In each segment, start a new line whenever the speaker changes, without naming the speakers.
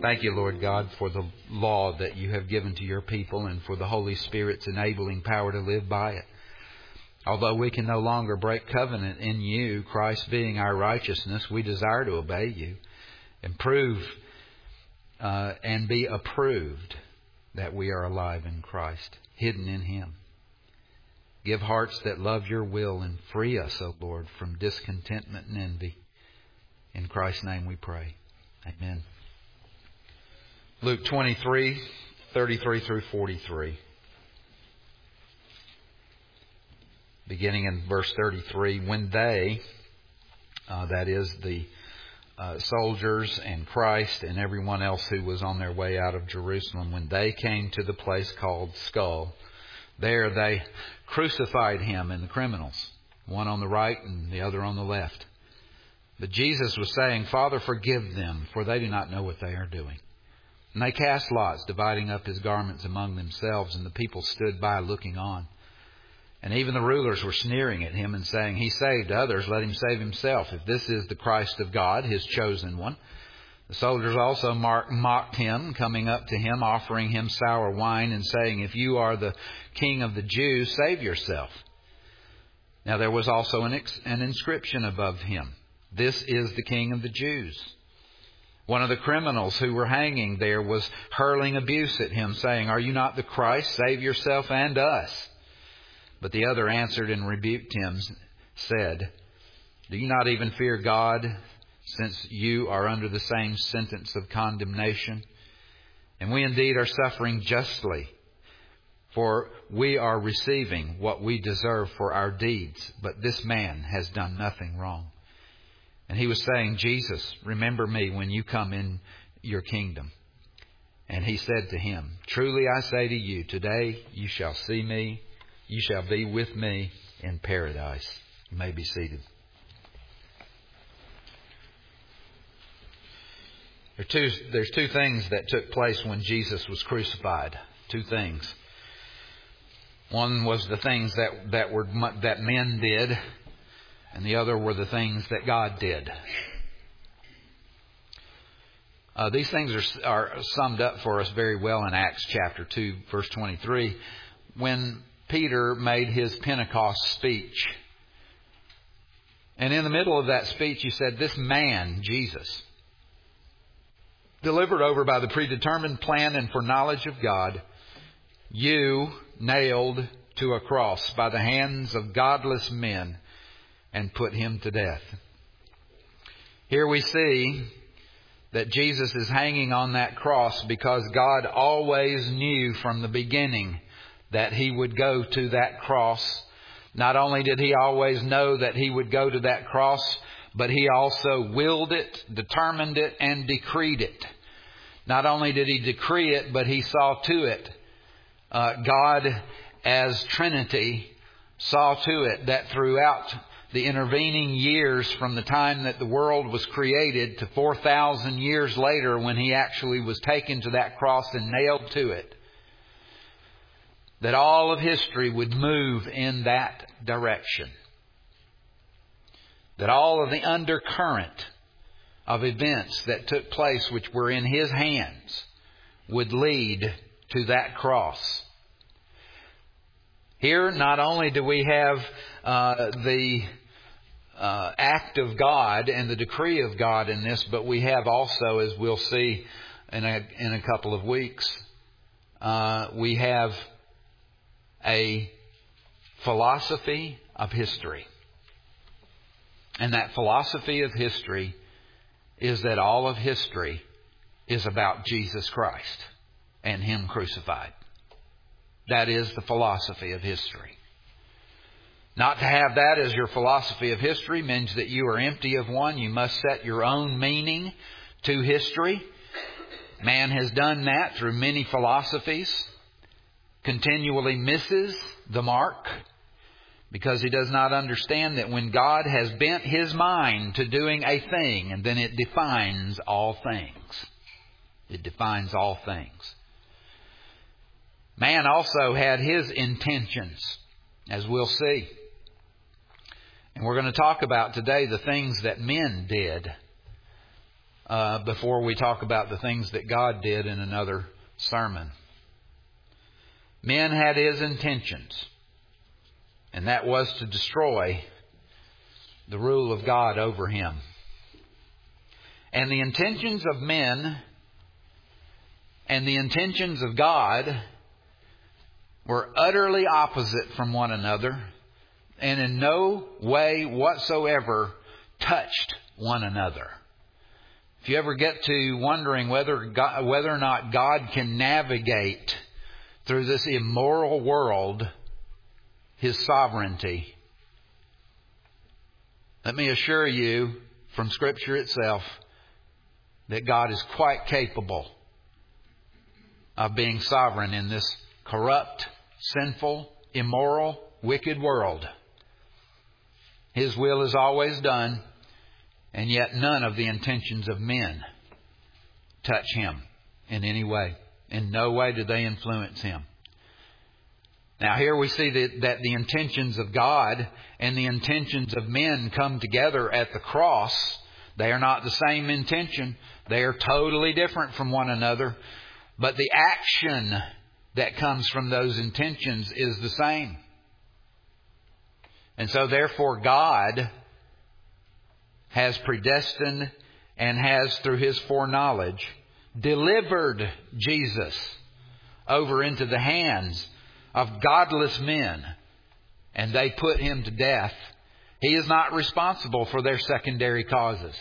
Thank you, Lord God, for the law that you have given to your people and for the Holy Spirit's enabling power to live by it. Although we can no longer break covenant in you, Christ being our righteousness, we desire to obey you and prove and be approved that we are alive in Christ, hidden in Him. Give hearts that love your will and free us, O Lord, from discontentment and envy. In Christ's name we pray. Amen. Luke 23, 33 through 43. Beginning in verse 33, when they, that is the soldiers and Christ and everyone else who was on their way out of Jerusalem, when they came to the place called Skull, there they crucified Him and the criminals, one on the right and the other on the left. But Jesus was saying, Father, forgive them, for they do not know what they are doing. And they cast lots, dividing up His garments among themselves, and the people stood by looking on. And even the rulers were sneering at Him and saying, He saved others, let Him save Himself, if this is the Christ of God, His chosen one. The soldiers also mocked Him, coming up to Him, offering Him sour wine, and saying, If you are the King of the Jews, save yourself. Now there was also an inscription above Him, This is the King of the Jews. One of the criminals who were hanging there was hurling abuse at Him, saying, Are you not the Christ? Save yourself and us. But the other answered and rebuked him, said, Do you not even fear God, since you are under the same sentence of condemnation? And we indeed are suffering justly, for we are receiving what we deserve for our deeds, but this man has done nothing wrong. And he was saying, Jesus, remember me when you come in your kingdom. And He said to him, Truly I say to you, today you shall see me. You shall be with me in paradise. You may be seated. There's two things that took place when Jesus was crucified. Two things. One was the things that men did, and the other were the things that God did. These things are summed up for us very well in Acts chapter 2, verse 23, when Peter made his Pentecost speech. And in the middle of that speech, he said, This man, Jesus, delivered over by the predetermined plan and foreknowledge of God, you nailed to a cross by the hands of godless men and put Him to death. Here we see that Jesus is hanging on that cross because God always knew from the beginning that He would go to that cross. Not only did He always know that He would go to that cross, but He also willed it, determined it, and decreed it. Not only did He decree it, but He saw to it. God as Trinity saw to it that throughout the intervening years from the time that the world was created to 4,000 years later when He actually was taken to that cross and nailed to it, that all of history would move in that direction. That all of the undercurrent of events that took place which were in His hands would lead to that cross. Here, not only do we have the act of God and the decree of God in this, but we have also, as we'll see in a couple of weeks, we have a philosophy of history. And that philosophy of history is that all of history is about Jesus Christ and Him crucified. That is the philosophy of history. Not to have that as your philosophy of history means that you are empty of one. You must set your own meaning to history. Man has done that through many philosophies. Continually misses the mark because he does not understand that when God has bent His mind to doing a thing, and then it defines all things. It defines all things. Man also had his intentions, as we'll see. And we're going to talk about today the things that men did before we talk about the things that God did in another sermon. Men had his intentions, and that was to destroy the rule of God over him. And the intentions of men and the intentions of God were utterly opposite from one another, and in no way whatsoever touched one another. If you ever get to wondering whether or not God can navigate through this immoral world His sovereignty, let me assure you from Scripture itself that God is quite capable of being sovereign in this corrupt, sinful, immoral, wicked world. His will is always done, and yet none of the intentions of men touch Him in any way. In no way do they influence Him. Now here we see that the intentions of God and the intentions of men come together at the cross. They are not the same intention. They are totally different from one another. But the action that comes from those intentions is the same. And so therefore God has predestined and has, through His foreknowledge, delivered Jesus over into the hands of godless men, and they put Him to death. He is not responsible for their secondary causes.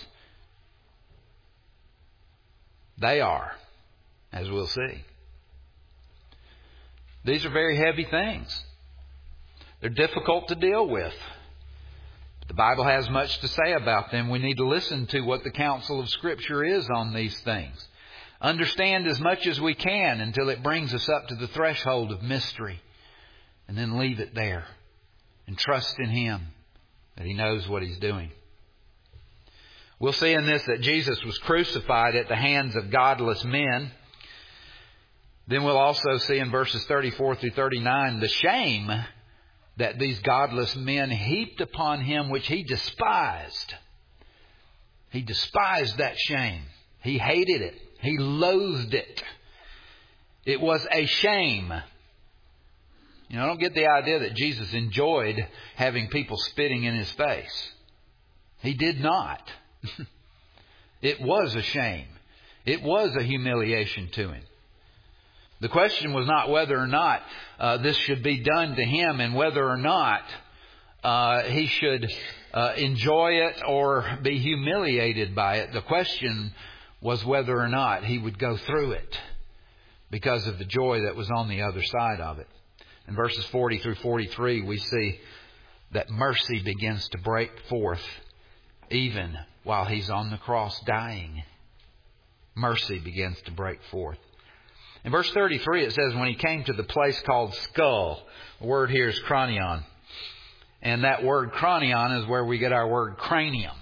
They are, as we'll see. These are very heavy things. They're difficult to deal with. The Bible has much to say about them. We need to listen to what the counsel of Scripture is on these things. Understand as much as we can until it brings us up to the threshold of mystery. And then leave it there. And trust in Him that He knows what He's doing. We'll see in this that Jesus was crucified at the hands of godless men. Then we'll also see in verses 34 through 39 the shame that these godless men heaped upon Him, which He despised. He despised that shame. He hated it. He loathed it. It was a shame. You know, don't get the idea that Jesus enjoyed having people spitting in His face. He did not. It was a shame. It was a humiliation to Him. The question was not whether or not this should be done to Him and whether or not He should enjoy it or be humiliated by it. The question was whether or not He would go through it because of the joy that was on the other side of it. In verses 40 through 43, we see that mercy begins to break forth even while He's on the cross dying. Mercy begins to break forth. In verse 33 it says, when He came to the place called Skull, the word here is cranion. And that word cranion is where we get our word cranium.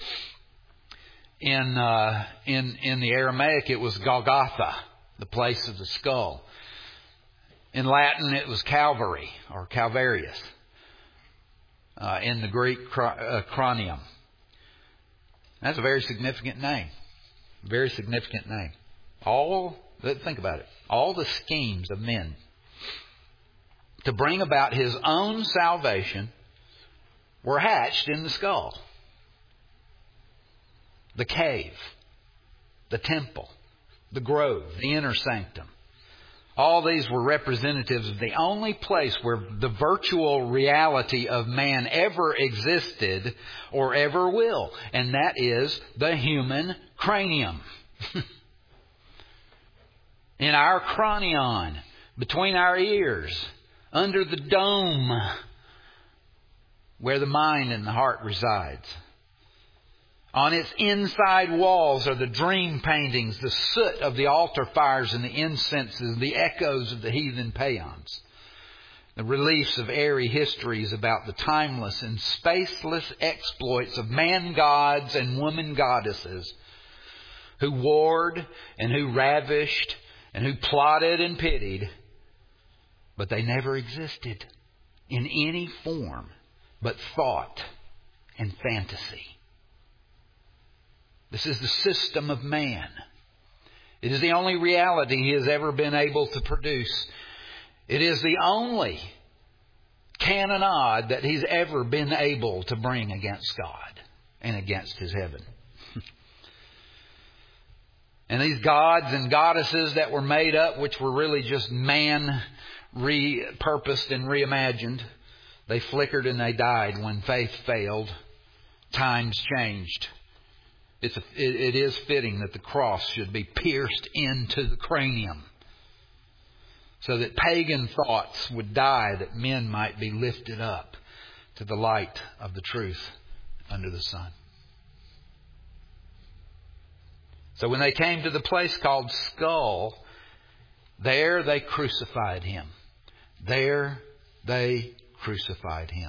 In the Aramaic it was Golgotha, the place of the skull. In Latin it was Calvary or Calvarius. In the Greek cranium. That's a very significant name. Very significant name. Think about it. All the schemes of men to bring about His own salvation were hatched in the skull. The cave, the temple, the grove, the inner sanctum. All these were representatives of the only place where the virtual reality of man ever existed or ever will. And that is the human cranium. In our cranion, between our ears, under the dome, where the mind and the heart resides. On its inside walls are the dream paintings, the soot of the altar fires and the incenses, the echoes of the heathen paeans. The reliefs of airy histories about the timeless and spaceless exploits of man gods and woman goddesses who warred and who ravished and who plotted and pitied, but they never existed in any form but thought and fantasy. This is the system of man. It is the only reality he has ever been able to produce. It is the only canonade that he's ever been able to bring against God and against His heaven. And these gods and goddesses that were made up, which were really just man repurposed and reimagined, they flickered and they died when faith failed. Times changed. It is fitting that the cross should be pierced into the cranium so that pagan thoughts would die, that men might be lifted up to the light of the truth under the sun. So when they came to the place called Skull, there they crucified Him. There they crucified Him.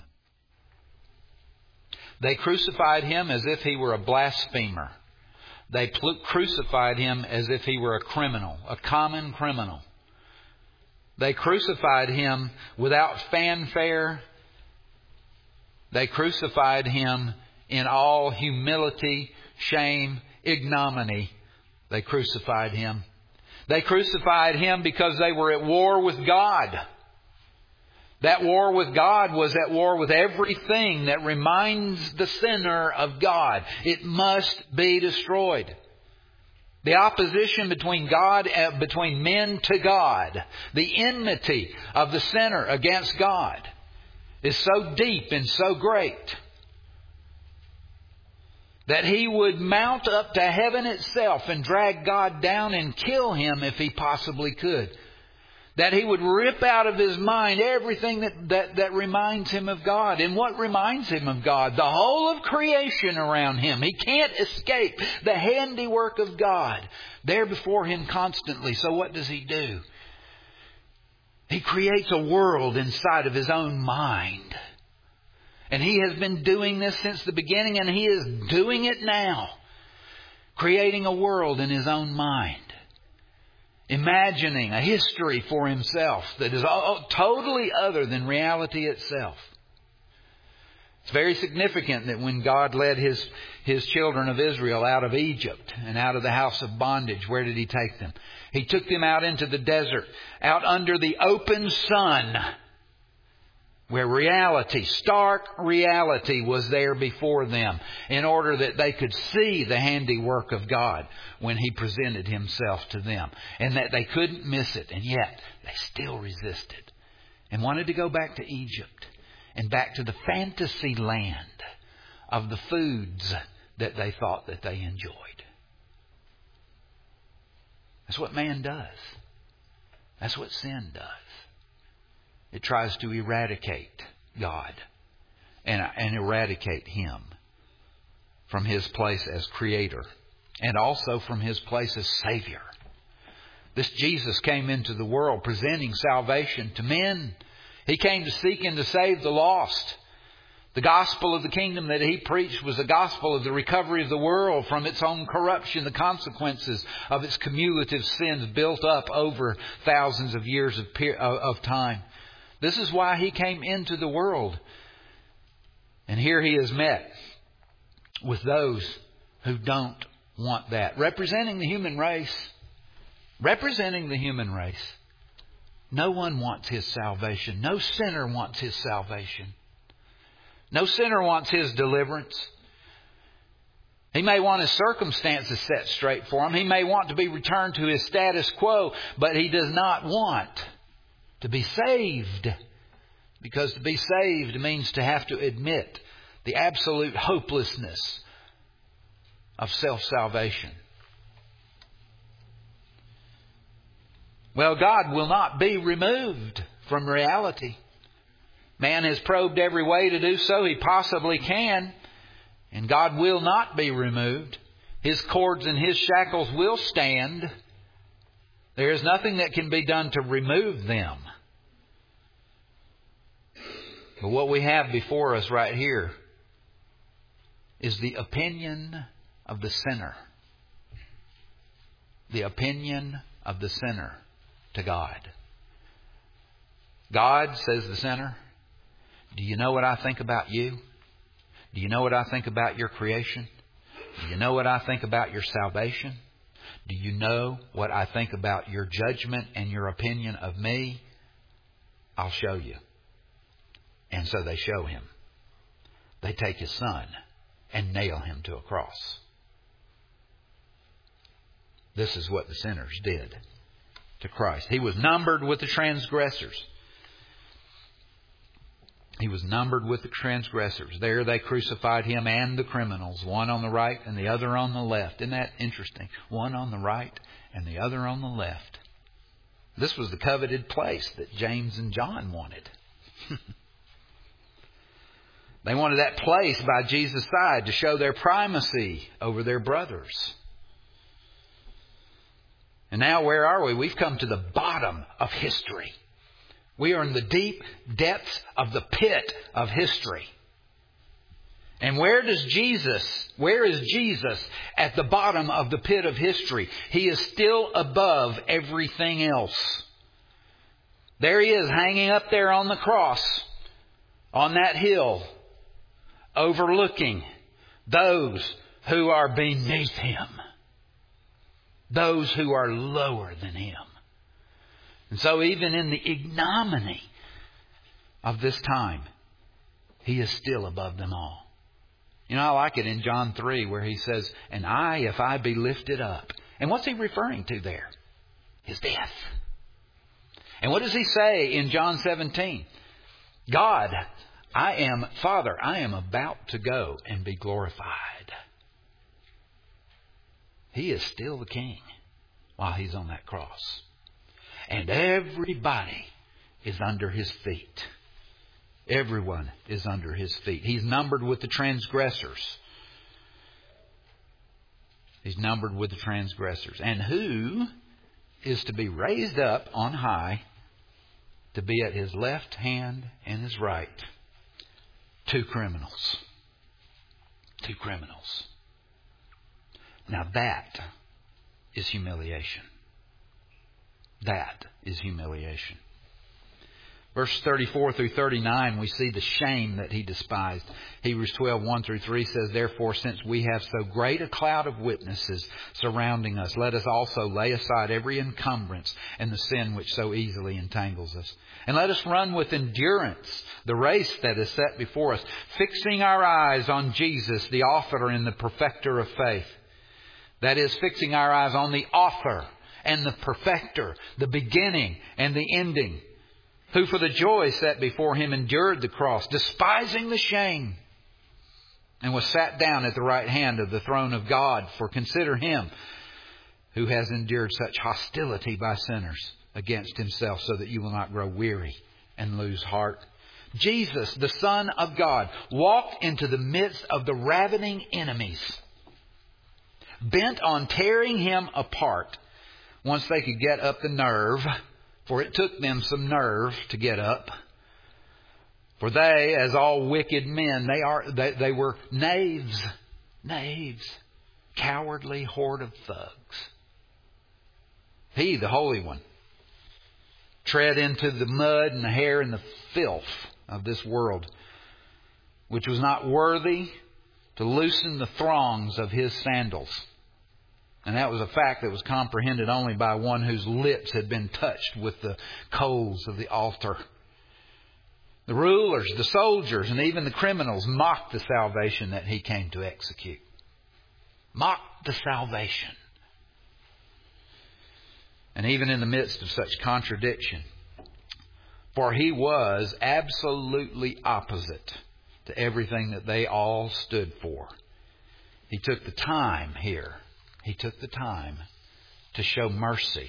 They crucified Him as if He were a blasphemer. They crucified Him as if He were a criminal, a common criminal. They crucified Him without fanfare. They crucified Him in all humility, shame, ignominy. They crucified Him. They crucified Him because they were at war with God. That war with God was at war with everything that reminds the sinner of God. It must be destroyed. The opposition between men to God, the enmity of the sinner against God, is so deep and so great that he would mount up to heaven itself and drag God down and kill Him if he possibly could. That he would rip out of his mind everything that reminds him of God. And what reminds him of God? The whole of creation around him. He can't escape the handiwork of God there before him constantly. So what does he do? He creates a world inside of his own mind. And he has been doing this since the beginning, and he is doing it now. Creating a world in his own mind. Imagining a history for himself that is totally other than reality itself. It's very significant that when God led His children of Israel out of Egypt and out of the house of bondage, where did He take them? He took them out into the desert, out under the open sun, where reality, stark reality, was there before them, in order that they could see the handiwork of God when He presented Himself to them, and that they couldn't miss it. And yet they still resisted and wanted to go back to Egypt and back to the fantasy land of the foods that they thought that they enjoyed. That's what man does. That's what sin does. It tries to eradicate God and eradicate Him from His place as Creator and also from His place as Savior. This Jesus came into the world presenting salvation to men. He came to seek and to save the lost. The gospel of the kingdom that He preached was the gospel of the recovery of the world from its own corruption, the consequences of its cumulative sins built up over thousands of years of time. This is why He came into the world. And here He is met with those who don't want that. Representing the human race. Representing the human race. No one wants His salvation. No sinner wants His salvation. No sinner wants His deliverance. He may want his circumstances set straight for him. He may want to be returned to his status quo, but he does not want to be saved. Because to be saved means to have to admit the absolute hopelessness of self-salvation. Well, God will not be removed from reality. Man has probed every way to do so he possibly can. And God will not be removed. His cords and His shackles will stand. There is nothing that can be done to remove them. But what we have before us right here is the opinion of the sinner. The opinion of the sinner to God. God, says the sinner, do you know what I think about you? Do you know what I think about your creation? Do you know what I think about your salvation? Do you know what I think about your judgment and your opinion of me? I'll show you. And so they show him. They take his son and nail him to a cross. This is what the sinners did to Christ. He was numbered with the transgressors. He was numbered with the transgressors. There they crucified him and the criminals, one on the right and the other on the left. Isn't that interesting? One on the right and the other on the left. This was the coveted place that James and John wanted. They wanted that place by Jesus' side to show their primacy over their brothers. And now where are we? We've come to the bottom of history. We are in the deep depths of the pit of history. And where is Jesus at the bottom of the pit of history? He is still above everything else. There he is, hanging up there on the cross, on that hill, overlooking those who are beneath him, those who are lower than him. And so even in the ignominy of this time, he is still above them all. You know, I like it in John 3 where he says, and I, if I be lifted up. And what's he referring to there? His death. And what does he say in John 17? God, Father, I am about to go and be glorified. He is still the king while he's on that cross. And everybody is under his feet. Everyone is under his feet. He's numbered with the transgressors. He's numbered with the transgressors. And who is to be raised up on high to be at his left hand and his right? Two criminals. Two criminals. Now that is humiliation. That is humiliation. Verse 34 through 39, we see the shame that he despised. Hebrews 12, 1 through 3 says, therefore, since we have so great a cloud of witnesses surrounding us, let us also lay aside every encumbrance and the sin which so easily entangles us. And let us run with endurance the race that is set before us, fixing our eyes on Jesus, the author and the perfecter of faith. That is, fixing our eyes on the author and the perfecter, the beginning and the ending, who for the joy set before him endured the cross, despising the shame, and was sat down at the right hand of the throne of God. For consider him who has endured such hostility by sinners against himself, so that you will not grow weary and lose heart. Jesus, the Son of God, walked into the midst of the ravening enemies, bent on tearing him apart once they could get up the nerve. For it took them some nerve to get up. For they, as all wicked men, they were knaves, cowardly horde of thugs. He, the Holy One, tread into the mud and the hair and the filth of this world, which was not worthy to loosen the thongs of his sandals. And that was a fact that was comprehended only by one whose lips had been touched with the coals of the altar. The rulers, the soldiers, and even the criminals mocked the salvation that he came to execute. Mocked the salvation. And even in the midst of such contradiction, for he was absolutely opposite to everything that they all stood for. He took the time here. He took the time to show mercy.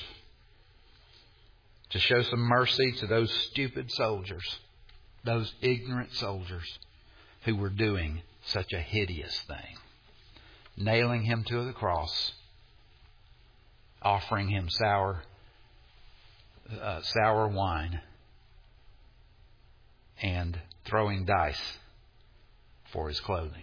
To show some mercy to those stupid soldiers. Those ignorant soldiers who were doing such a hideous thing. Nailing him to the cross. Offering him sour wine. And throwing dice for his clothing.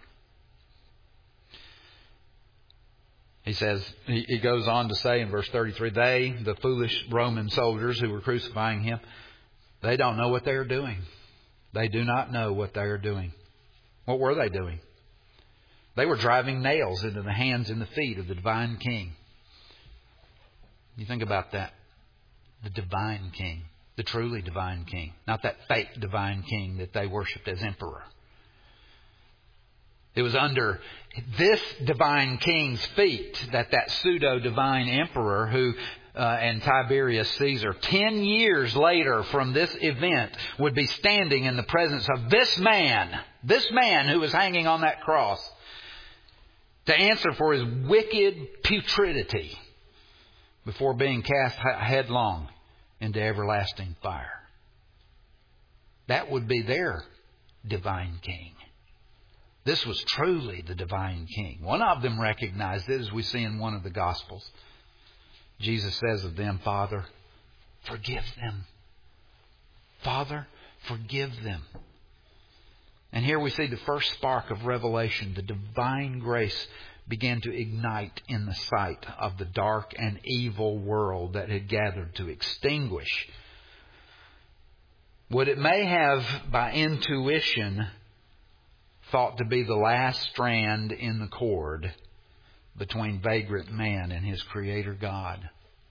He says, he goes on to say in verse 33, they, the foolish Roman soldiers who were crucifying him, they don't know what they are doing. They do not know what they are doing. What were they doing? They were driving nails into the hands and the feet of the divine King. You think about that. The divine King. The truly divine King. Not that fake divine King that they worshipped as emperor. It was under this divine King's feet that pseudo-divine emperor and Tiberius Caesar, 10 years later from this event, would be standing in the presence of this man who was hanging on that cross, to answer for his wicked putridity before being cast headlong into everlasting fire. That would be their divine King. This was truly the divine King. One of them recognized it, as we see in one of the Gospels. Jesus says of them, Father, forgive them. Father, forgive them. And here we see the first spark of revelation. The divine grace began to ignite in the sight of the dark and evil world that had gathered to extinguish what it may have, by intuition, thought to be the last strand in the cord between vagrant man and his Creator God.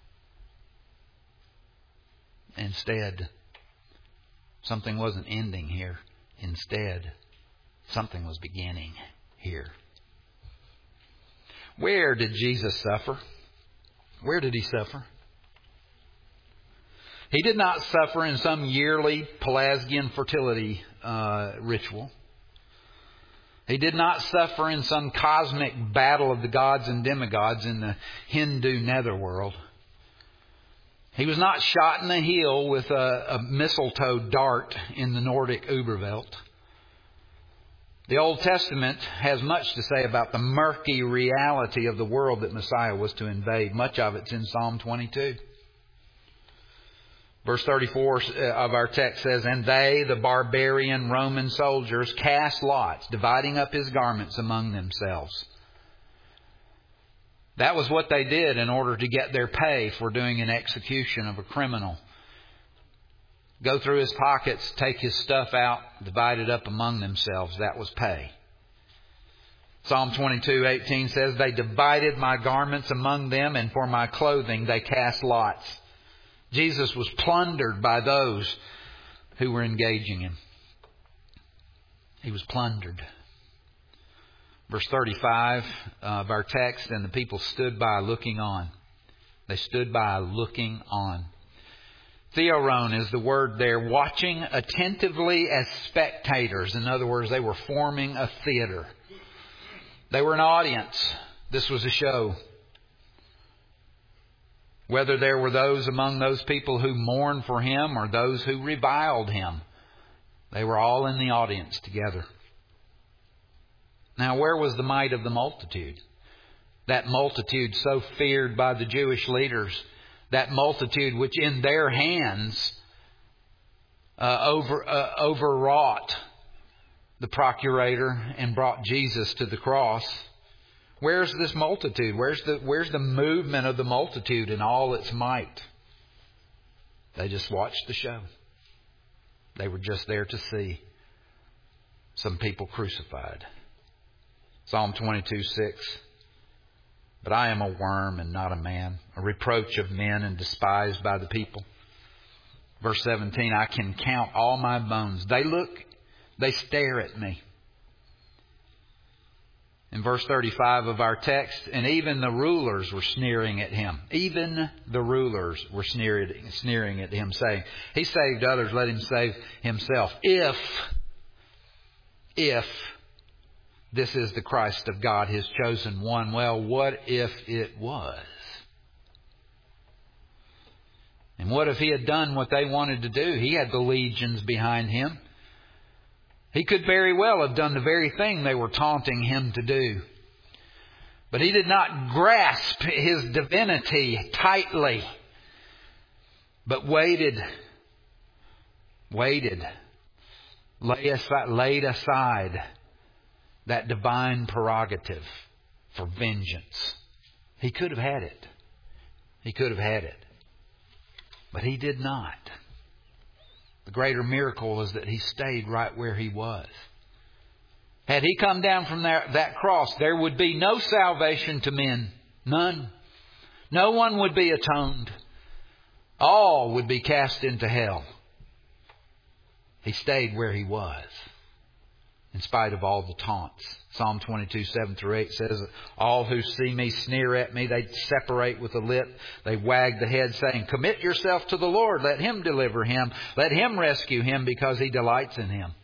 Instead, something wasn't ending here. Instead, something was beginning here. Where did Jesus suffer? Where did He suffer? He did not suffer in some yearly Pelasgian fertility ritual. He did not suffer in some cosmic battle of the gods and demigods in the Hindu netherworld. He was not shot in the heel with a mistletoe dart in the Nordic Uberwelt. The Old Testament has much to say about the murky reality of the world that Messiah was to invade. Much of it's in Psalm 22. Verse 34 of our text says, And they, the barbarian Roman soldiers, cast lots, dividing up His garments among themselves. That was what they did in order to get their pay for doing an execution of a criminal. Go through his pockets, take his stuff out, divide it up among themselves. That was pay. Psalm 22:18 says, They divided my garments among them, and for my clothing they cast lots. Jesus was plundered by those who were engaging Him. He was plundered. Verse 35 of our text, And the people stood by looking on. They stood by looking on. Theoron is the word there, watching attentively as spectators. In other words, they were forming a theater. They were an audience. This was a show. Whether there were those among those people who mourned for Him or those who reviled Him, they were all in the audience together. Now, where was the might of the multitude? That multitude so feared by the Jewish leaders. That multitude which in their hands overwrought the procurator and brought Jesus to the cross. Where's this multitude? Where's the movement of the multitude in all its might? They just watched the show. They were just there to see some people crucified. Psalm 22:6. But I am a worm and not a man, a reproach of men and despised by the people. Verse 17, I can count all my bones. They stare at me. In verse 35 of our text, and even the rulers were sneering at Him. Even the rulers were sneering at Him, saying, He saved others, let Him save Himself. If this is the Christ of God, His chosen one. Well, what if it was? And what if He had done what they wanted to do? He had the legions behind Him. He could very well have done the very thing they were taunting Him to do. But He did not grasp His divinity tightly, but waited, laid aside that divine prerogative for vengeance. He could have had it. He could have had it. But He did not. The greater miracle is that He stayed right where He was. Had He come down from that cross, there would be no salvation to men. None. No one would be atoned. All would be cast into hell. He stayed where He was, in spite of all the taunts. Psalm 22, 7-8 says, all who see me sneer at me. They separate with the lip. They wag the head, saying, commit yourself to the Lord. Let Him deliver him. Let Him rescue him, because He delights in him.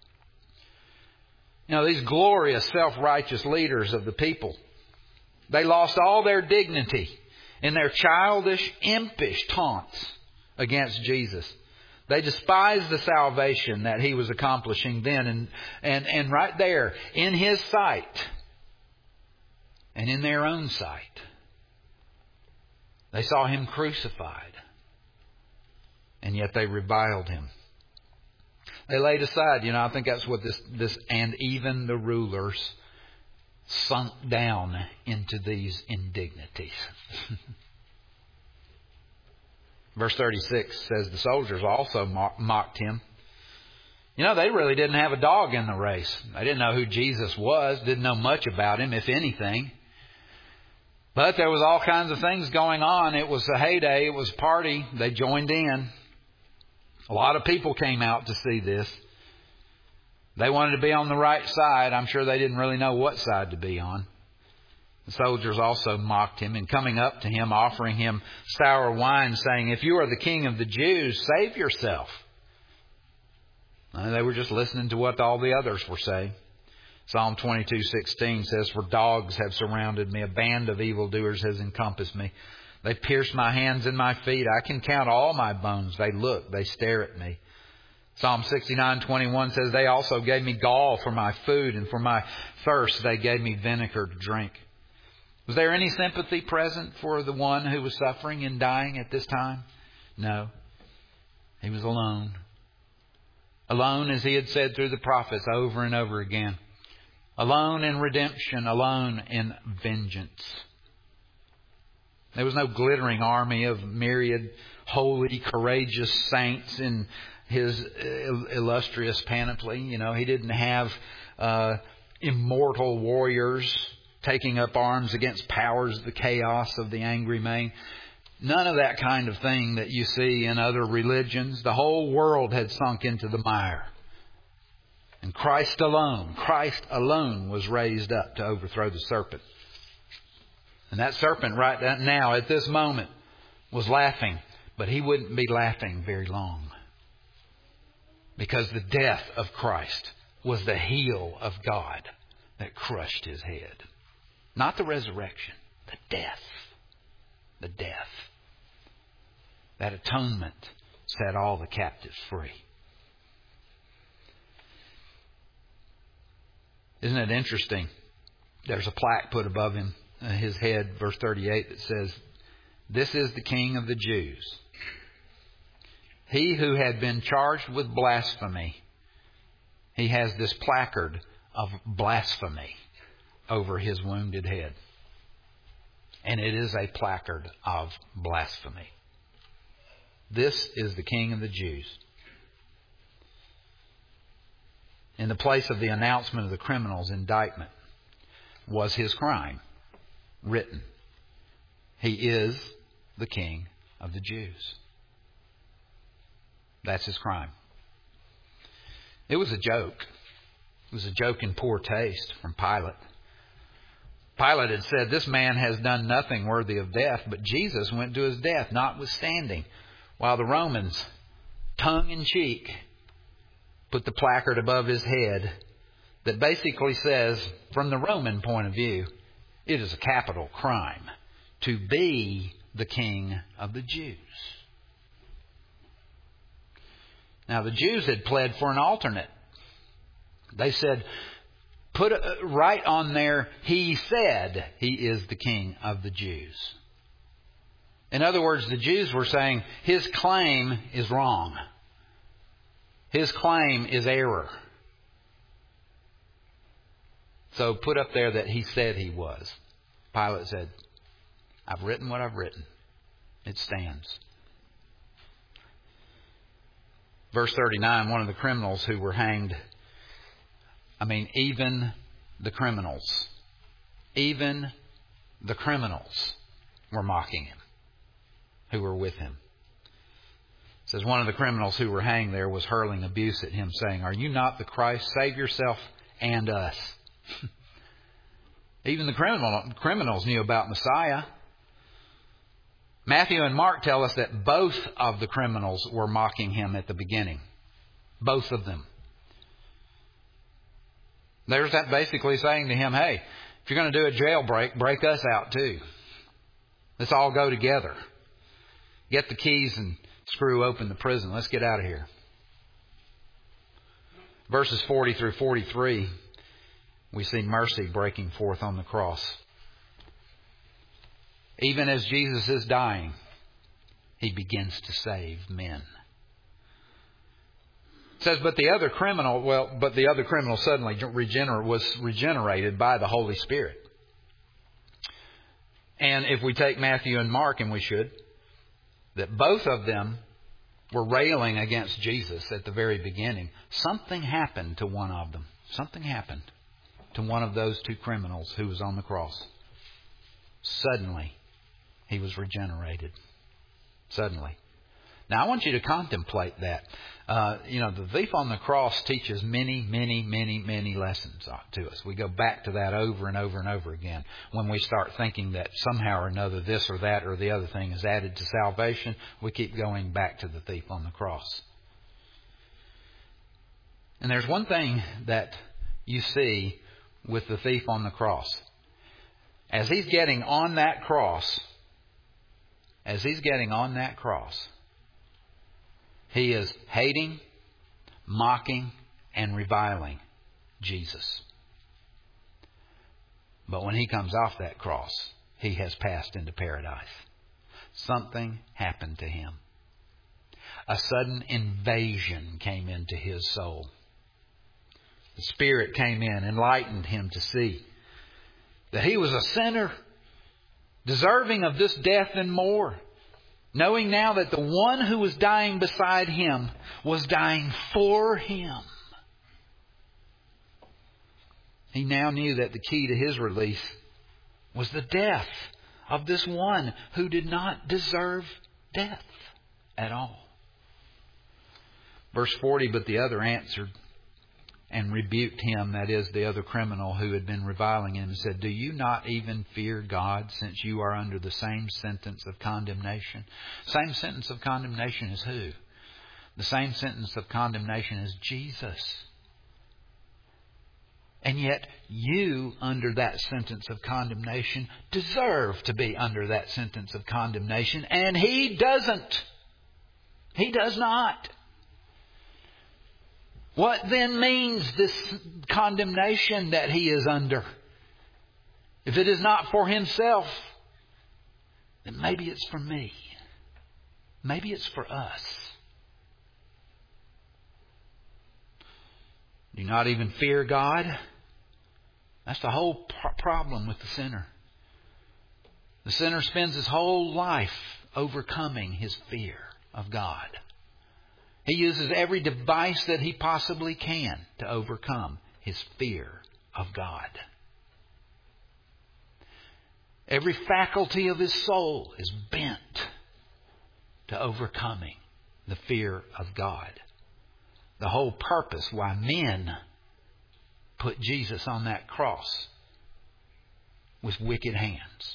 You know, these glorious, self-righteous leaders of the people, they lost all their dignity in their childish, impish taunts against Jesus. They despised the salvation that He was accomplishing then. And right there, in His sight and in their own sight, they saw Him crucified. And yet they reviled Him. They laid aside, I think that's what this and even the rulers sunk down into these indignities. Verse 36 says the soldiers also mocked Him. They really didn't have a dog in the race. They didn't know who Jesus was, didn't know much about Him, if anything. But there was all kinds of things going on. It was a heyday. It was a party. They joined in. A lot of people came out to see this. They wanted to be on the right side. I'm sure they didn't really know what side to be on. The soldiers also mocked Him, and coming up to Him, offering Him sour wine, saying, if you are the King of the Jews, save yourself. And they were just listening to what all the others were saying. Psalm 22:16 says, for dogs have surrounded me. A band of evildoers has encompassed me. They pierced my hands and my feet. I can count all my bones. They look, they stare at me. Psalm 69:21 says, they also gave me gall for my food, and for my thirst they gave me vinegar to drink. Was there any sympathy present for the one who was suffering and dying at this time? No. He was alone. Alone, as He had said through the prophets over and over again. Alone in redemption, alone in vengeance. There was no glittering army of myriad holy, courageous saints in His illustrious panoply. He didn't have immortal warriors taking up arms against powers of the chaos of the angry man. None of that kind of thing that you see in other religions. The whole world had sunk into the mire. And Christ alone was raised up to overthrow the serpent. And that serpent right now, at this moment, was laughing. But he wouldn't be laughing very long. Because the death of Christ was the heel of God that crushed His head. Not the resurrection, the death. The death. That atonement set all the captives free. Isn't it interesting? There's a plaque put above His head, verse 38, that says, this is the King of the Jews. He who had been charged with blasphemy, he has this placard of blasphemy over His wounded head. And it is a placard of blasphemy. This is the King of the Jews. In the place of the announcement of the criminal's indictment was His crime written. He is the King of the Jews. That's His crime. It was a joke. It was a joke in poor taste from Pilate. Pilate had said, this man has done nothing worthy of death, but Jesus went to His death, notwithstanding, while the Romans, tongue in cheek, put the placard above His head that basically says, from the Roman point of view, it is a capital crime to be the King of the Jews. Now, the Jews had pled for an alternate. They said, put right on there, He said He is the King of the Jews. In other words, the Jews were saying, His claim is wrong. His claim is error. So put up there that He said He was. Pilate said, I've written what I've written. It stands. Verse 39, one of the criminals who were hanged I mean, even the criminals were mocking him who were with him. It says one of the criminals who were hanged there was hurling abuse at him, saying, "Are you not the Christ? Save yourself and us." Even the criminals knew about Messiah. Matthew and Mark tell us that both of the criminals were mocking him at the beginning. Both of them. There's that basically saying to him, hey, if you're going to do a jailbreak, break us out too. Let's all go together. Get the keys and screw open the prison. Let's get out of here. Verses 40 through 43, we see mercy breaking forth on the cross. Even as Jesus is dying, He begins to save men. It says, but the other criminal suddenly was regenerated by the Holy Spirit. And if we take Matthew and Mark, and we should, that both of them were railing against Jesus at the very beginning, something happened to one of them. Something happened to one of those two criminals who was on the cross. Suddenly, he was regenerated. Suddenly. Now, I want you to contemplate that. The thief on the cross teaches many, many, many, many lessons to us. We go back to that over and over and over again. When we start thinking that somehow or another this or that or the other thing is added to salvation, we keep going back to the thief on the cross. And there's one thing that you see with the thief on the cross. As he's getting on that cross, he is hating, mocking, and reviling Jesus. But when he comes off that cross, he has passed into paradise. Something happened to him. A sudden invasion came into his soul. The Spirit came in, enlightened him to see that he was a sinner, deserving of this death and more. Knowing now that the one who was dying beside him was dying for him. He now knew that the key to his release was the death of this one who did not deserve death at all. Verse 40, but the other answered and rebuked him, that is, the other criminal who had been reviling him, and said, do you not even fear God, since you are under the same sentence of condemnation? Same sentence of condemnation as who? The same sentence of condemnation as Jesus. And yet you, under that sentence of condemnation, deserve to be under that sentence of condemnation, and he doesn't. He does not. What then means this condemnation that he is under? If it is not for himself, then maybe it's for me. Maybe it's for us. Do you not even fear God? That's the whole problem with the sinner. The sinner spends his whole life overcoming his fear of God. He uses every device that he possibly can to overcome his fear of God. Every faculty of his soul is bent to overcoming the fear of God. The whole purpose why men put Jesus on that cross with wicked hands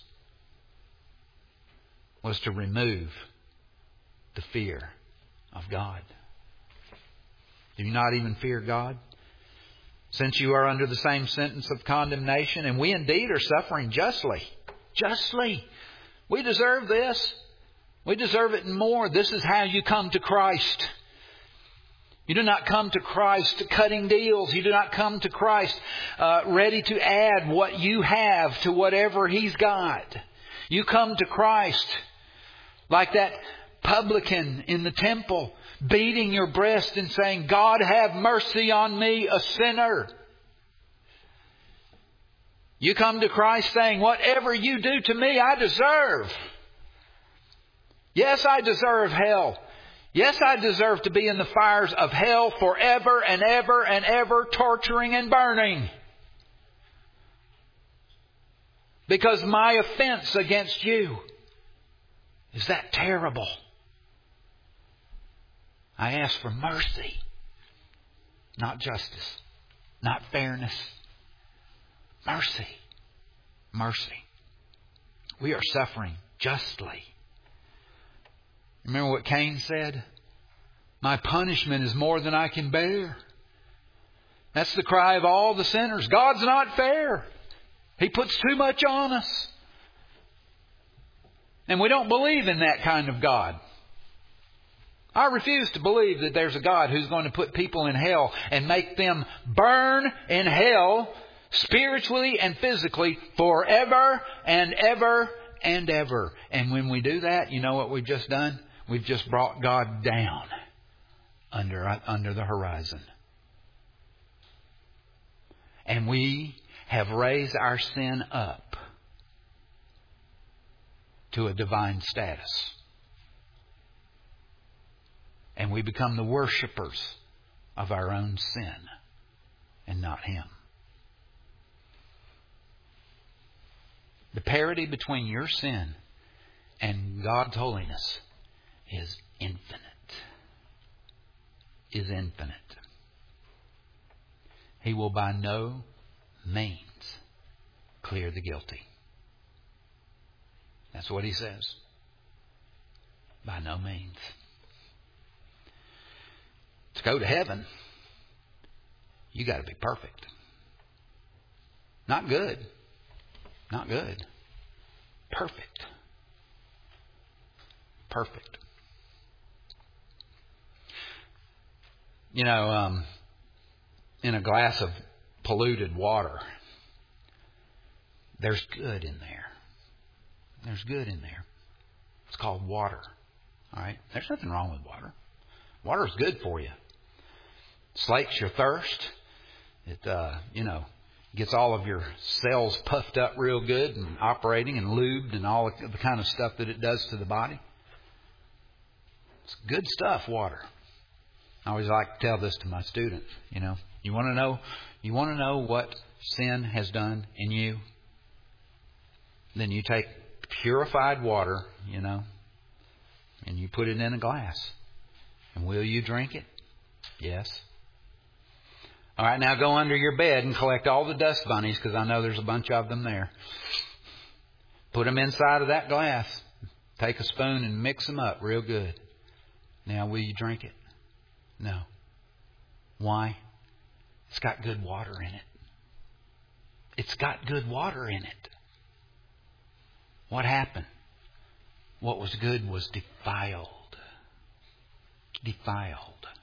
was to remove the fear of God. Do you not even fear God? Since you are under the same sentence of condemnation, and we indeed are suffering justly. Justly. We deserve this. We deserve it and more. This is how you come to Christ. You do not come to Christ cutting deals. You do not come to Christ ready to add what you have to whatever He's got. You come to Christ like that publican in the temple, beating your breast and saying, God, have mercy on me, a sinner. You come to Christ saying, whatever you do to me, I deserve. Yes, I deserve hell. Yes, I deserve to be in the fires of hell forever and ever and ever, torturing and burning. Because my offense against you is that terrible. I ask for mercy, not justice, not fairness. Mercy. Mercy. We are suffering justly. Remember what Cain said? My punishment is more than I can bear. That's the cry of all the sinners. God's not fair. He puts too much on us. And we don't believe in that kind of God. I refuse to believe that there's a God who's going to put people in hell and make them burn in hell spiritually and physically forever and ever and ever. And when we do that, you know what we've just done? We've just brought God down under the horizon. And we have raised our sin up to a divine status. And we become the worshipers of our own sin and not Him. The parity between your sin and God's holiness is infinite. Is infinite. He will by no means clear the guilty. That's what He says. By no means. To go to heaven, you got to be perfect. Not good. Not good. Perfect. Perfect. You know, in a glass of polluted water, there's good in there. There's good in there. It's called water. All right? There's nothing wrong with water. Water is good for you. Slakes your thirst. It, gets all of your cells puffed up real good and operating and lubed and all the kind of stuff that it does to the body. It's good stuff, water. I always like to tell this to my students. You want to know what sin has done in you? Then you take purified water, and you put it in a glass. And will you drink it? Yes. All right, now go under your bed and collect all the dust bunnies, because I know there's a bunch of them there. Put them inside of that glass. Take a spoon and mix them up real good. Now, will you drink it? No. Why? It's got good water in it. It's got good water in it. What happened? What was good was defiled. Defiled.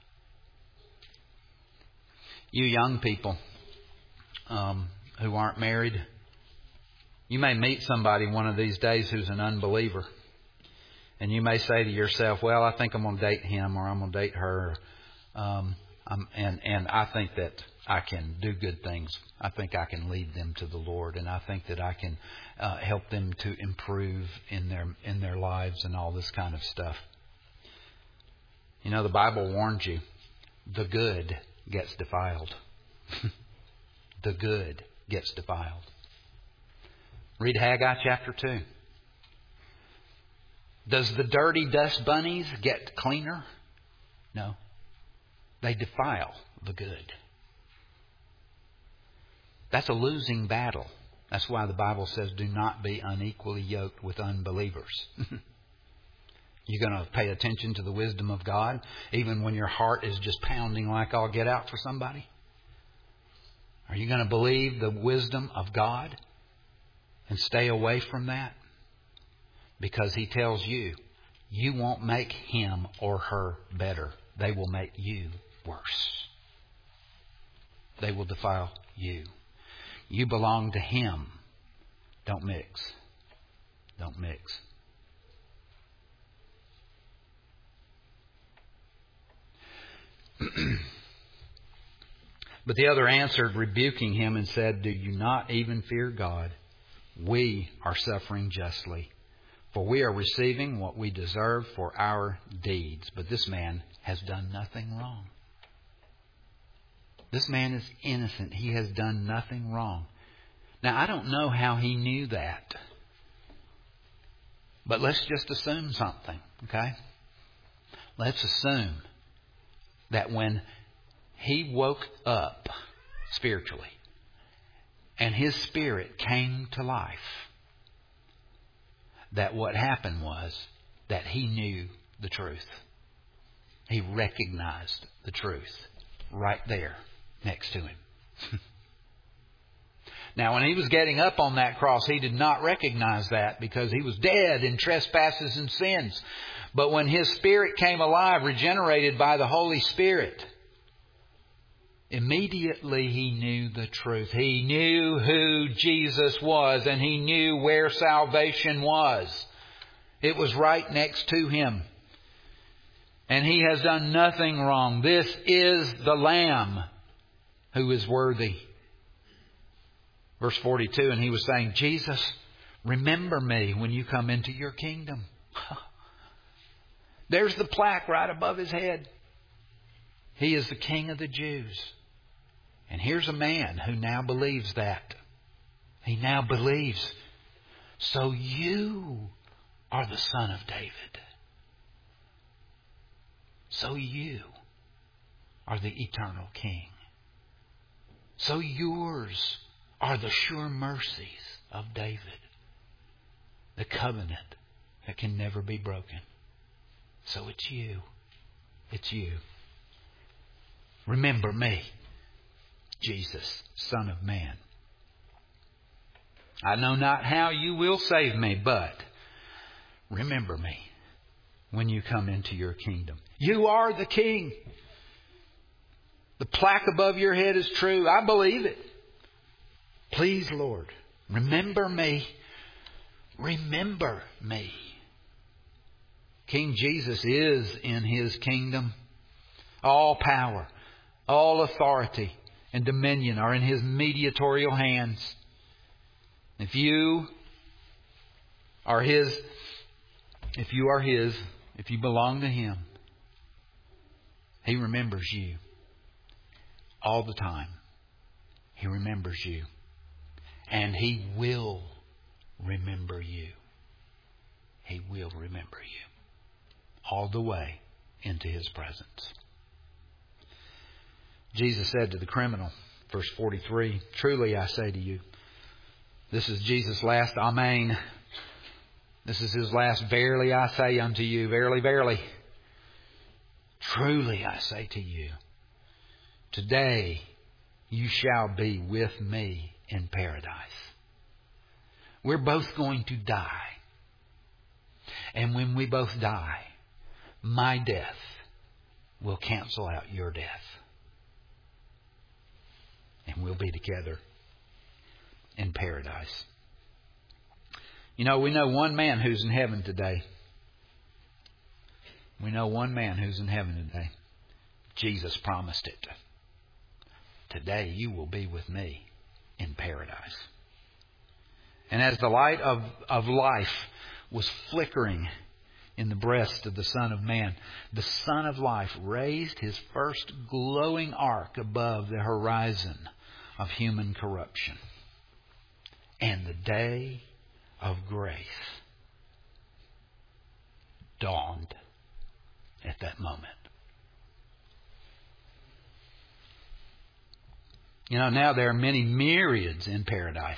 You young people who aren't married, you may meet somebody one of these days who's an unbeliever. And you may say to yourself, well, I think I'm going to date him or I'm going to date her. And I think that I can do good things. I think I can lead them to the Lord. And I think that I can help them to improve in their lives and all this kind of stuff. The Bible warns you, the good gets defiled. The good gets defiled. Read Haggai chapter 2. Does the dirty dust bunnies get cleaner? No. They defile the good. That's a losing battle. That's why the Bible says, do not be unequally yoked with unbelievers. You're going to pay attention to the wisdom of God, even when your heart is just pounding like I'll get out for somebody? Are you going to believe the wisdom of God and stay away from that? Because He tells you, you won't make him or her better. They will make you worse. They will defile you. You belong to Him. Don't mix. Don't mix. But the other answered, rebuking him, and said, do you not even fear God? We are suffering justly. For we are receiving what we deserve for our deeds. But this man has done nothing wrong. This man is innocent. He has done nothing wrong. Now, I don't know how he knew that. But let's just assume something, okay? Let's assume that when he woke up spiritually and his spirit came to life, that what happened was that he knew the truth. He recognized the truth right there next to him. Now, when he was getting up on that cross, he did not recognize that because he was dead in trespasses and sins. But when his spirit came alive, regenerated by the Holy Spirit, immediately he knew the truth. He knew who Jesus was, and he knew where salvation was. It was right next to him. And he has done nothing wrong. This is the Lamb who is worthy. Verse 42, and he was saying, Jesus, remember me when you come into your kingdom. There's the plaque right above his head. He is the King of the Jews. And here's a man who now believes that. He now believes. So you are the Son of David. So you are the eternal King. So yours are the sure mercies of David. The covenant that can never be broken. So it's you. It's you. Remember me, Jesus, Son of Man. I know not how you will save me, but remember me when you come into your kingdom. You are the King. The plaque above your head is true. I believe it. Please, Lord, remember me. Remember me. King Jesus is in His kingdom. All power, all authority and dominion are in His mediatorial hands. If you are His, if you belong to Him, He remembers you all the time. He remembers you. And He will remember you. He will remember you all the way into His presence. Jesus said to the criminal, verse 43, truly I say to you, this is Jesus' last Amen. This is His last verily I say unto you, verily, verily. Truly I say to you, today you shall be with me in paradise. We're both going to die. And when we both die, my death will cancel out your death. And we'll be together in paradise. You know, we know one man who's in heaven today. We know one man who's in heaven today. Jesus promised it. Today you will be with me in paradise. And as the light of life was flickering in the breast of the Son of Man, the Son of Life raised His first glowing arc above the horizon of human corruption. And the day of grace dawned at that moment. You know, now there are many myriads in paradise.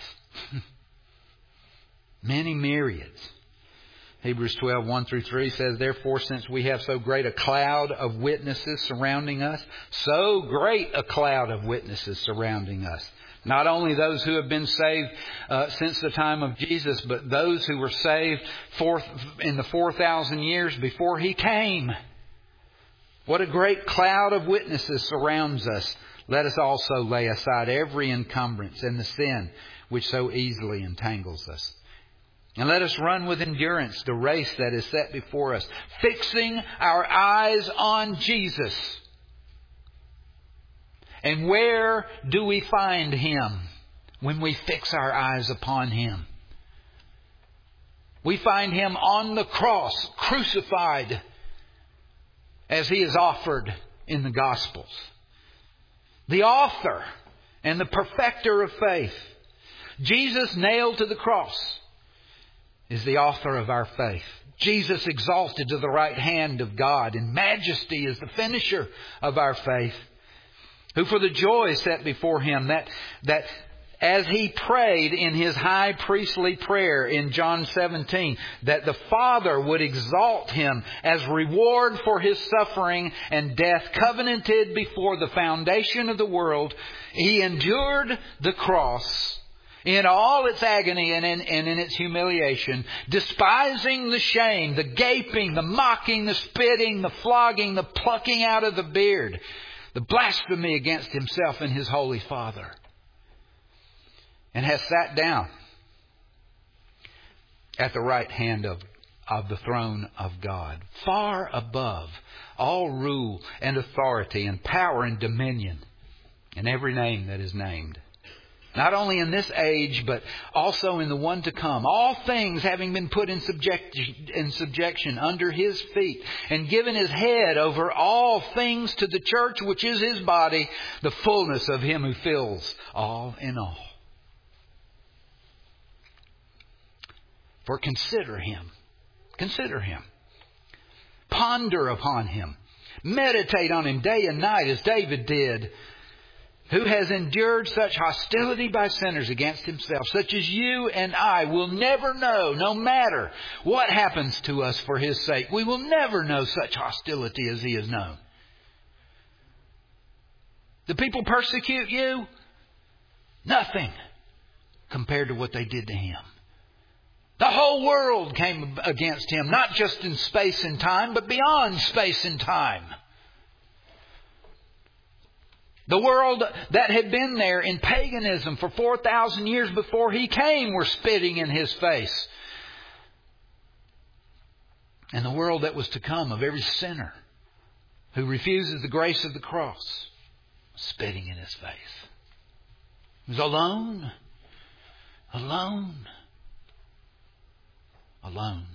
Many myriads. Hebrews 12, 1 through 3 says, therefore, since we have so great a cloud of witnesses surrounding us, so great a cloud of witnesses surrounding us, not only those who have been saved since the time of Jesus, but those who were saved in the 4,000 years before He came. What a great cloud of witnesses surrounds us. Let us also lay aside every encumbrance and the sin which so easily entangles us. And let us run with endurance the race that is set before us, fixing our eyes on Jesus. And where do we find Him when we fix our eyes upon Him? We find Him on the cross, crucified, as He is offered in the Gospels. The author and the perfecter of faith, Jesus nailed to the cross, is the author of our faith. Jesus exalted to the right hand of God in majesty is the finisher of our faith, who for the joy set before Him, that as He prayed in His high priestly prayer in John 17, that the Father would exalt Him as reward for His suffering and death covenanted before the foundation of the world, He endured the cross in all its agony and in its humiliation, despising the shame, the gaping, the mocking, the spitting, the flogging, the plucking out of the beard, the blasphemy against Himself and His holy Father. And has sat down at the right hand of the throne of God, far above all rule and authority and power and dominion and every name that is named. Not only in this age, but also in the one to come. All things having been put in subjection under His feet, and given His head over all things to the church, which is His body, the fullness of Him who fills all in all. For consider Him. Consider Him. Ponder upon Him. Meditate on Him day and night as David did, who has endured such hostility by sinners against himself, such as you and I will never know, no matter what happens to us for His sake. We will never know such hostility as He has known. The people persecute you? Nothing compared to what they did to Him. The whole world came against Him, not just in space and time, but beyond space and time. The world that had been there in paganism for 4,000 years before He came were spitting in His face. And the world that was to come of every sinner who refuses the grace of the cross, spitting in His face. He was alone. Alone. Alone.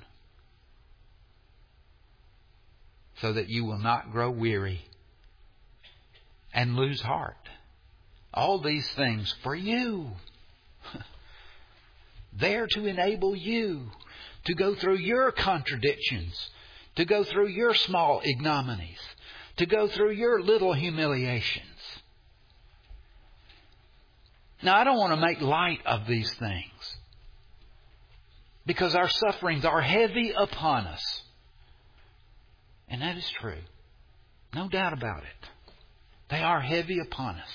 So that you will not grow weary and lose heart. All these things for you. There to enable you to go through your contradictions, to go through your small ignominies, to go through your little humiliations. Now, I don't want to make light of these things, because our sufferings are heavy upon us. And that is true. No doubt about it. They are heavy upon us.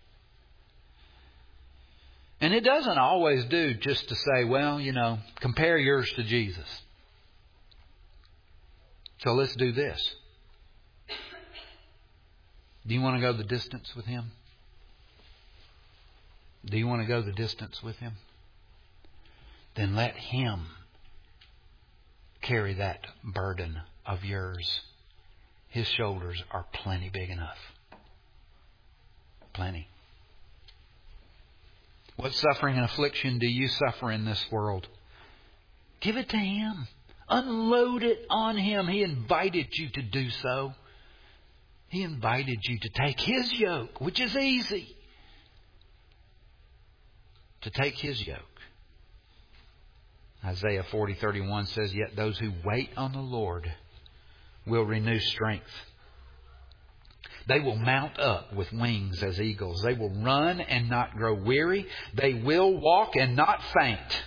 And it doesn't always do just to say, well, compare yours to Jesus. So let's do this. Do you want to go the distance with Him? Do you want to go the distance with Him? Then let Him carry that burden of yours. His shoulders are plenty big enough. Plenty. What suffering and affliction do you suffer in this world? Give it to Him. Unload it on Him. He invited you to do so. He invited you to take His yoke, which is easy. To take His yoke. Isaiah 40:31 says, "Yet those who wait on the Lord will renew strength. They will mount up with wings as eagles. They will run and not grow weary. They will walk and not faint."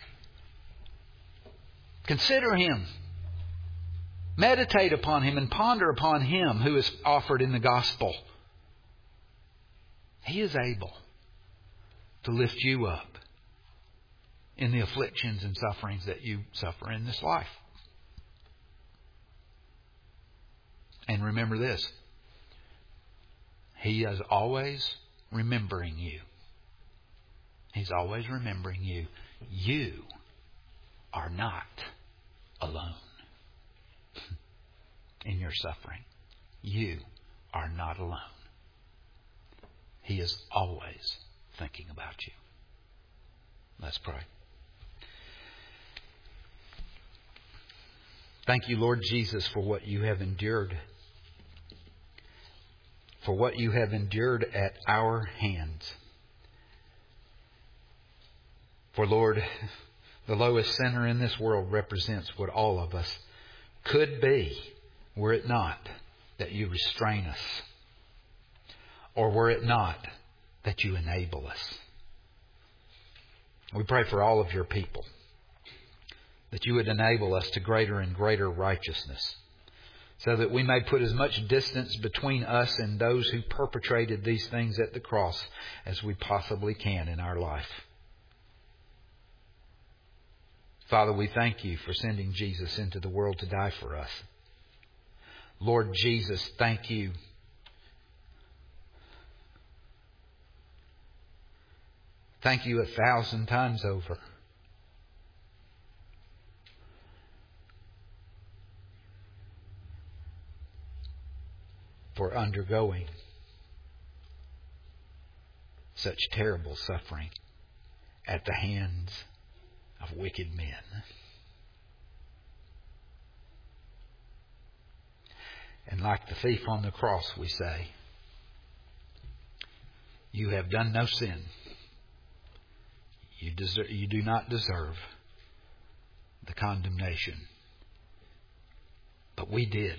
Consider Him. Meditate upon Him and ponder upon Him who is offered in the gospel. He is able to lift you up in the afflictions and sufferings that you suffer in this life. And remember this. He is always remembering you. He's always remembering you. You are not alone in your suffering. You are not alone. He is always thinking about you. Let's pray. Thank you, Lord Jesus, for what you have endured. For what you have endured at our hands. For, Lord, the lowest sinner in this world represents what all of us could be were it not that you restrain us, or were it not that you enable us. We pray for all of your people, that you would enable us to greater and greater righteousness, so that we may put as much distance between us and those who perpetrated these things at the cross as we possibly can in our life. Father, we thank you for sending Jesus into the world to die for us. Lord Jesus, thank you. Thank you 1,000 times over. For undergoing such terrible suffering at the hands of wicked men. And like the thief on the cross, we say, you have done no sin. You do not deserve the condemnation. But we did.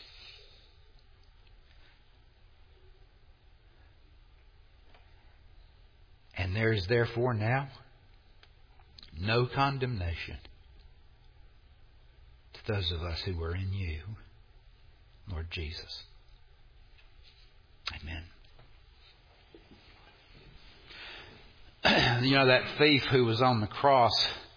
And there is therefore now no condemnation to those of us who are in you, Lord Jesus. Amen. You know, that thief who was on the cross,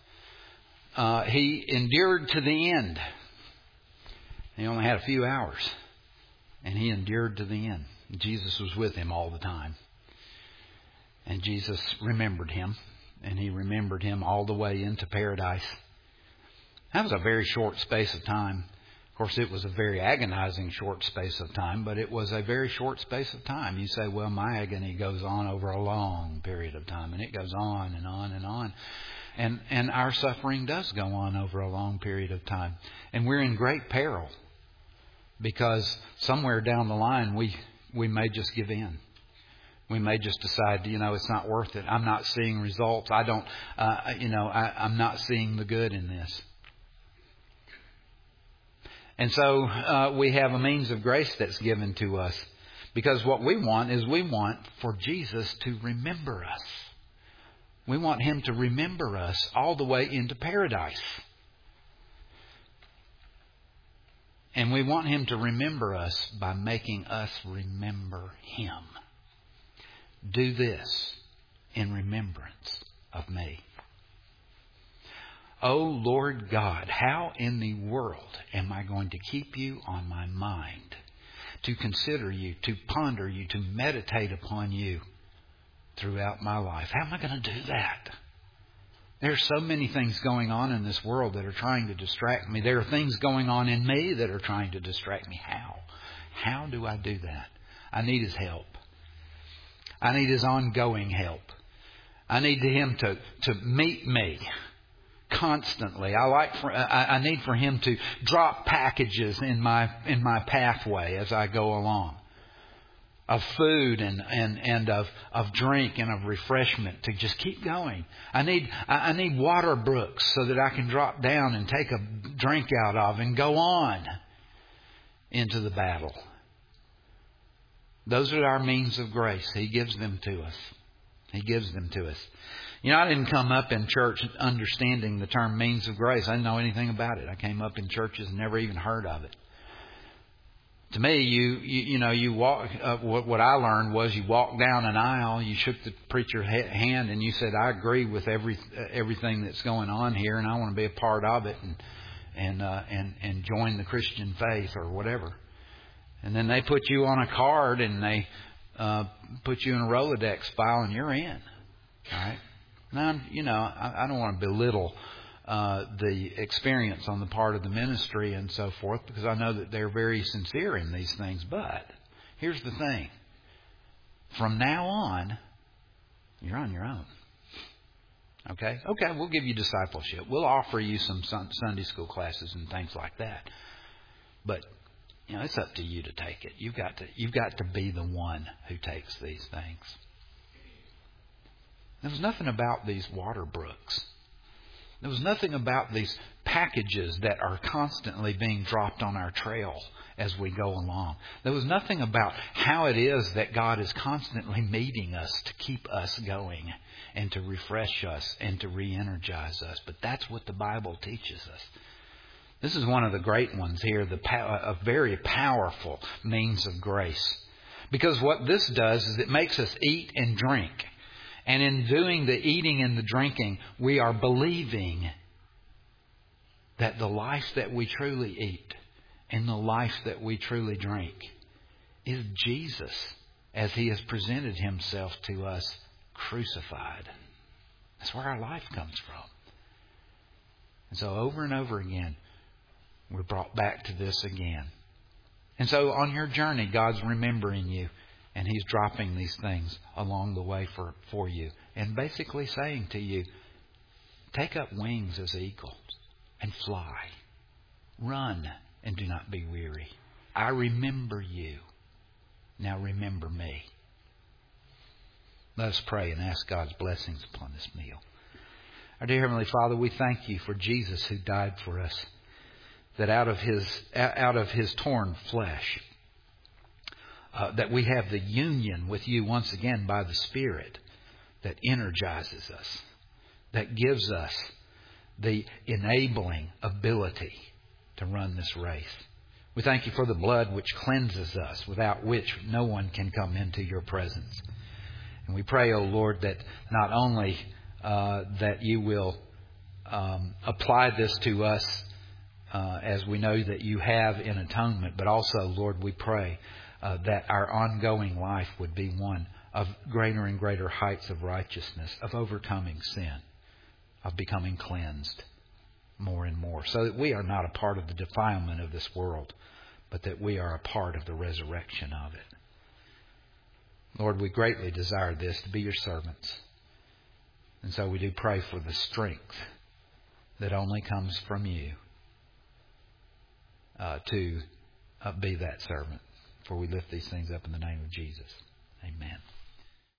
he endured to the end. He only had a few hours, and he endured to the end. Jesus was with him all the time. And Jesus remembered him, and he remembered him all the way into paradise. That was a very short space of time. Of course, it was a very agonizing short space of time, but it was a very short space of time. You say, well, my agony goes on over a long period of time, and it goes on and on and on. And our suffering does go on over a long period of time. And we're in great peril because somewhere down the line we may just give in. We may just decide, it's not worth it. I'm not seeing results. I'm not seeing the good in this. And so we have a means of grace that's given to us. Because what we want is we want for Jesus to remember us. We want Him to remember us all the way into paradise. And we want Him to remember us by making us remember Him. Do this in remembrance of me. Oh Lord God, how in the world am I going to keep you on my mind, to consider you, to ponder you, to meditate upon you throughout my life? How am I going to do that? There are so many things going on in this world that are trying to distract me. There are things going on in me that are trying to distract me. How? How do I do that? I need His help. I need His ongoing help. I need Him to meet me constantly. I need for Him to drop packages in my pathway as I go along, of food and of drink and of refreshment to just keep going. I need water brooks so that I can drop down and take a drink out of and go on into the battle. Those are our means of grace. He gives them to us. He gives them to us. I didn't come up in church understanding the term means of grace. I didn't know anything about it. I came up in churches and never even heard of it. To me, you walk. What I learned was you walked down an aisle, you shook the preacher's hand, and you said, "I agree with everything that's going on here, and I want to be a part of it, and join the Christian faith or whatever." And then they put you on a card and they put you in a Rolodex file and you're in. All right. Now, I don't want to belittle the experience on the part of the ministry and so forth, because I know that they're very sincere in these things. But here's the thing. From now on, you're on your own. Okay? Okay, we'll give you discipleship. We'll offer you some Sunday school classes and things like that. But, it's up to you to take it. You've got to be the one who takes these things. There was nothing about these water brooks. There was nothing about these packages that are constantly being dropped on our trail as we go along. There was nothing about how it is that God is constantly meeting us to keep us going and to refresh us and to re-energize us. But that's what the Bible teaches us. This is one of the great ones here, a very powerful means of grace. Because what this does is it makes us eat and drink. And in doing the eating and the drinking, we are believing that the life that we truly eat and the life that we truly drink is Jesus as He has presented Himself to us crucified. That's where our life comes from. And so over and over again, we're brought back to this again. And so on your journey, God's remembering you. And He's dropping these things along the way for you. And basically saying to you, take up wings as eagles and fly. Run and do not be weary. I remember you. Now remember me. Let us pray and ask God's blessings upon this meal. Our dear Heavenly Father, we thank You for Jesus who died for us. That out of His torn flesh, that we have the union with You once again by the Spirit that energizes us, that gives us the enabling ability to run this race. We thank You for the blood which cleanses us, without which no one can come into Your presence. And we pray, O Lord, that not only that You will apply this to us as we know that You have in atonement, but also, Lord, we pray that our ongoing life would be one of greater and greater heights of righteousness, of overcoming sin, of becoming cleansed more and more, so that we are not a part of the defilement of this world, but that we are a part of the resurrection of it. Lord, we greatly desire this, to be Your servants. And so we do pray for the strength that only comes from You to be that servant. For we lift these things up in the name of Jesus. Amen.